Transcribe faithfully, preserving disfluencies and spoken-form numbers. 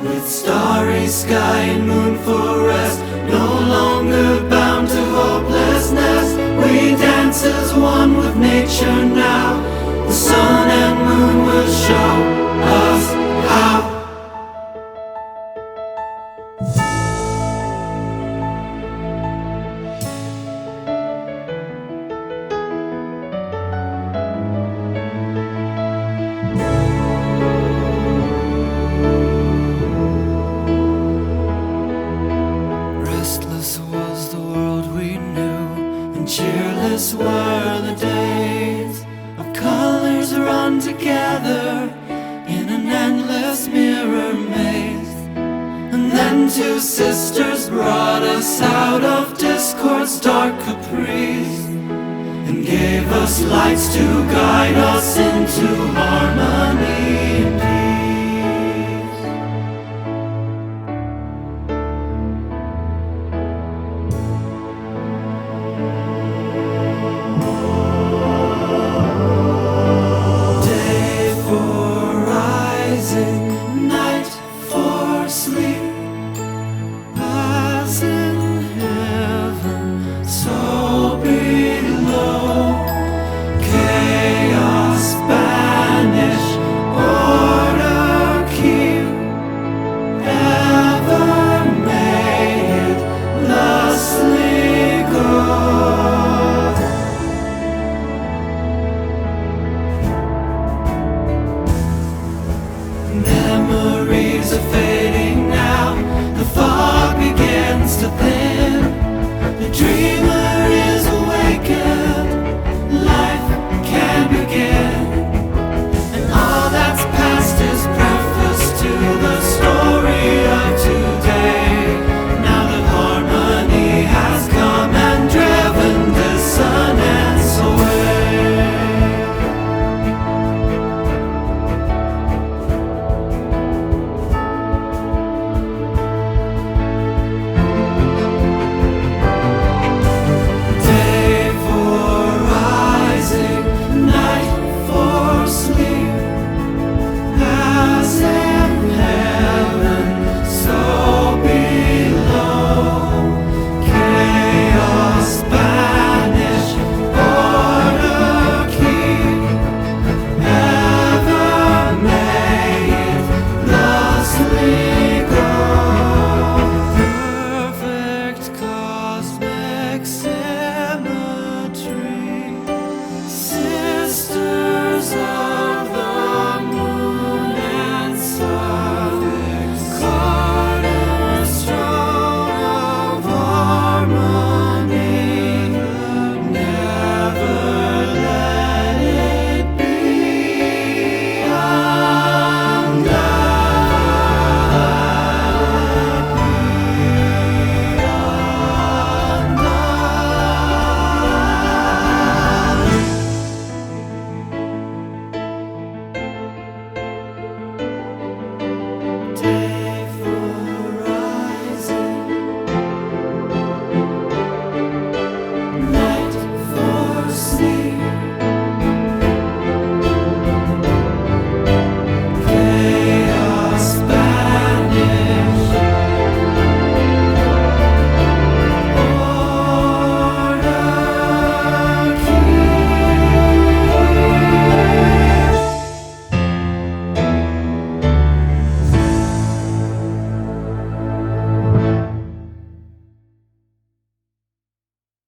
with starry sky and moon for rest, no longer bound to hopelessness. We dance as one with nature now. The sun and moon will show us how. Restless was the world we knew, and cheerless were the days of colors run together in an endless mirror maze. And then two sisters brought us out of discord's dark caprice, and gave us lights to guide us into harmony.